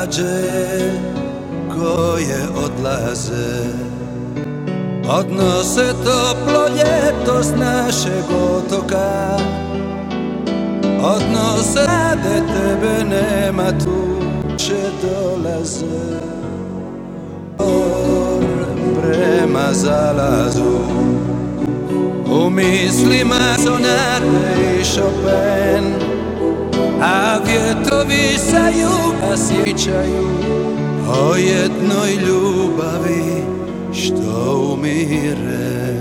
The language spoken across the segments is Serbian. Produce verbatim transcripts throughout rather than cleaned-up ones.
Lađe koje odlaze odnose toplo ljeto s našeg otoka, odnose nade, tebe nema tu, će dolaze prema zalazu. U mislima sonate i Chopin, a vjetrovi sa juga sjećaju o jednoj ljubavi što umire.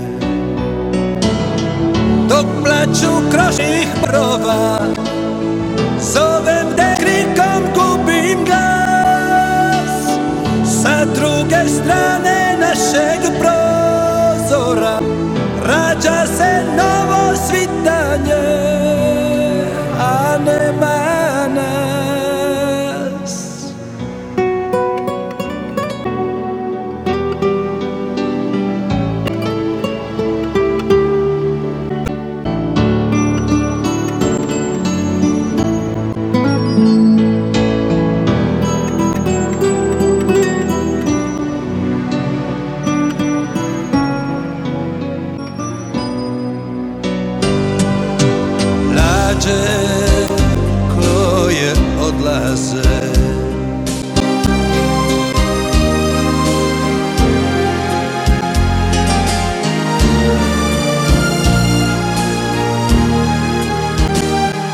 Dok plaću kroših brova, zovem te krikom, gubim glas. Sa druge strane našeg prozora rađa se novo svitanje, a nema nas. Lađe koje odlaze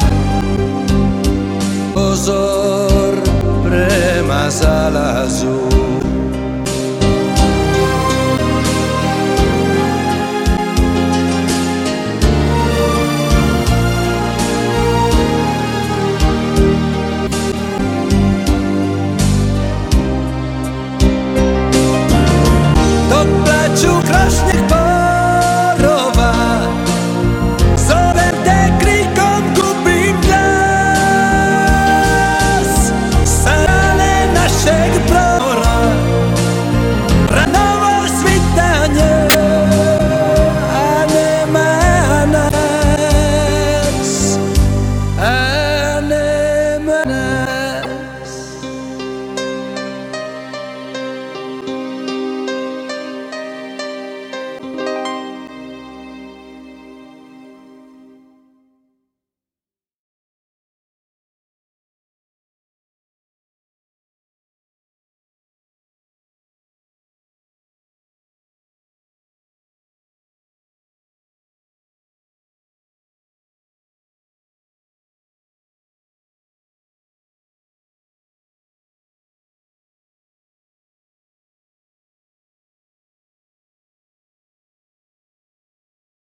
pozor prema zalazu.